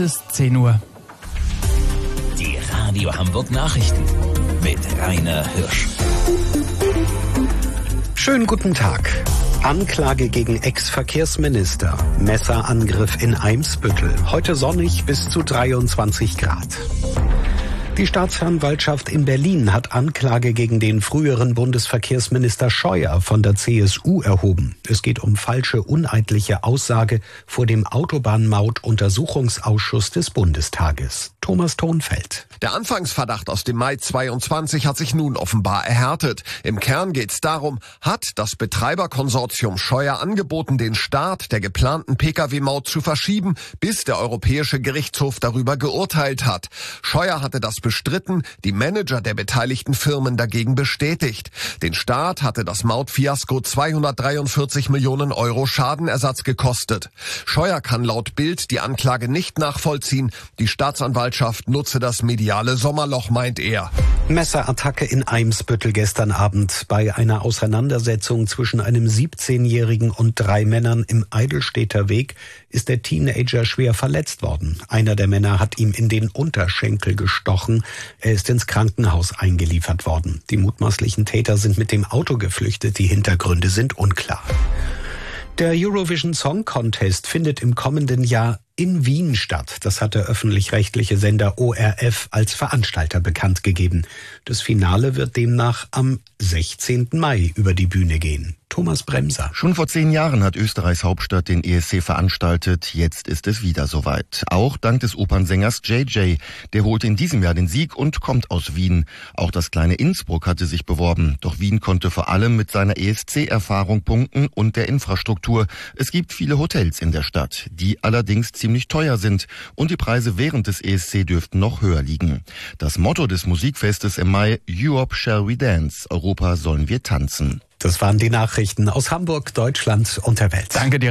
bis 10 Uhr. Die Radio Hamburg Nachrichten mit Rainer Hirsch. Schönen guten Tag. Anklage gegen Ex-Verkehrsminister. Messerangriff in Eimsbüttel. Heute sonnig bis zu 23 Grad. Die Staatsanwaltschaft in Berlin hat Anklage gegen den früheren Bundesverkehrsminister Scheuer von der CSU erhoben. Es geht um falsche, uneidliche Aussage vor dem Autobahnmaut-Untersuchungsausschuss des Bundestages. Thomas Thonfeld. Der Anfangsverdacht aus dem Mai 22 hat sich nun offenbar erhärtet. Im Kern geht es darum, hat das Betreiberkonsortium Scheuer angeboten, den Start der geplanten Pkw-Maut zu verschieben, bis der Europäische Gerichtshof darüber geurteilt hat. Scheuer hatte das bestritten, die Manager der beteiligten Firmen dagegen bestätigt. Den Staat hatte das Mautfiasko 243 Millionen Euro Schadenersatz gekostet. Scheuer kann laut Bild die Anklage nicht nachvollziehen. Die Staatsanwaltschaft nutze das mediale Sommerloch, meint er. Messerattacke in Eimsbüttel gestern Abend. Bei einer Auseinandersetzung zwischen einem 17-Jährigen und 3 Männern im Eidelstädter Weg ist der Teenager schwer verletzt worden. Einer der Männer hat ihm in den Unterschenkel gestochen. Er ist ins Krankenhaus eingeliefert worden. Die mutmaßlichen Täter sind mit dem Auto geflüchtet. Die Hintergründe sind unklar. Der Eurovision Song Contest findet im kommenden Jahr in Wien statt. Das hat der öffentlich-rechtliche Sender ORF als Veranstalter bekannt gegeben. Das Finale wird demnach am 16. Mai über die Bühne gehen. Thomas Bremser. Schon vor 10 Jahren hat Österreichs Hauptstadt den ESC veranstaltet. Jetzt ist es wieder soweit. Auch dank des Opernsängers JJ. Der holte in diesem Jahr den Sieg und kommt aus Wien. Auch das kleine Innsbruck hatte sich beworben. Doch Wien konnte vor allem mit seiner ESC-Erfahrung punkten und der Infrastruktur. Es gibt viele Hotels in der Stadt, die allerdings ziemlich teuer sind. Und die Preise während des ESC dürften noch höher liegen. Das Motto des Musikfestes im Mai: Europe shall we dance. Europa sollen wir tanzen. Das waren die Nachrichten aus Hamburg, Deutschland und der Welt. Danke dir.